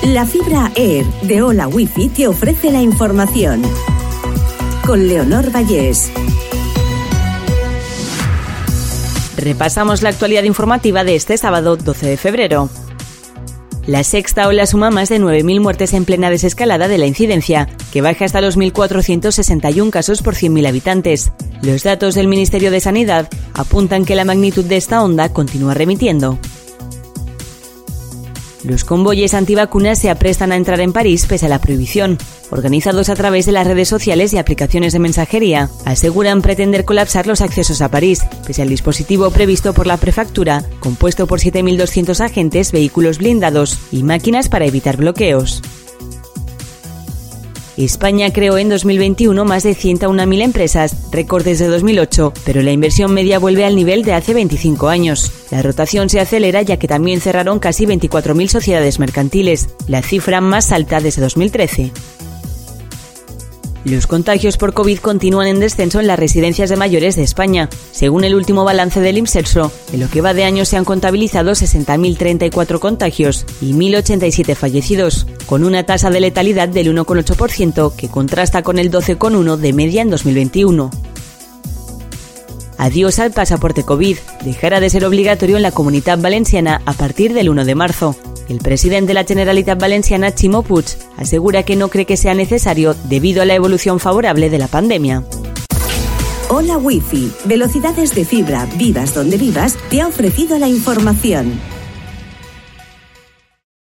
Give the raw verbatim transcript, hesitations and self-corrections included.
La fibra Air de Hola Wifi te ofrece la información. Con Leonor Vallés. Repasamos la actualidad informativa de este sábado doce de febrero. La sexta ola suma más de nueve mil muertes en plena desescalada de la incidencia, que baja hasta los mil cuatrocientos sesenta y uno casos por cien mil habitantes. Los datos del Ministerio de Sanidad apuntan que la magnitud de esta onda continúa remitiendo. Los convoyes antivacunas se aprestan a entrar en París pese a la prohibición. Organizados a través de las redes sociales y aplicaciones de mensajería, aseguran pretender colapsar los accesos a París, pese al dispositivo previsto por la prefectura, compuesto por siete mil doscientos agentes, vehículos blindados y máquinas para evitar bloqueos. España creó en dos mil veintiuno más de ciento una mil empresas, récord desde dos mil ocho, pero la inversión media vuelve al nivel de hace veinticinco años. La rotación se acelera ya que también cerraron casi veinticuatro mil sociedades mercantiles, la cifra más alta desde dos mil trece. Los contagios por COVID continúan en descenso en las residencias de mayores de España. Según el último balance del IMSERSO, en lo que va de año se han contabilizado sesenta mil treinta y cuatro contagios y mil ochenta y siete fallecidos, con una tasa de letalidad del uno coma ocho por ciento que contrasta con el doce coma uno por ciento de media en dos mil veintiuno. Adiós al pasaporte COVID. Dejará de ser obligatorio en la Comunitat Valenciana a partir del uno de marzo. El presidente de la Generalitat Valenciana, Ximo Puig, asegura que no cree que sea necesario debido a la evolución favorable de la pandemia. Hola Wifi, velocidades de fibra, vivas donde vivas, te ha ofrecido la información.